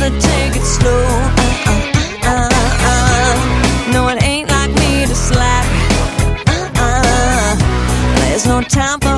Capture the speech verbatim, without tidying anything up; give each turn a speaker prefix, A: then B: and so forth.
A: wanna take it slow. Uh, uh, uh, uh. No, it ain't like me to slack. Uh, uh. There's no time for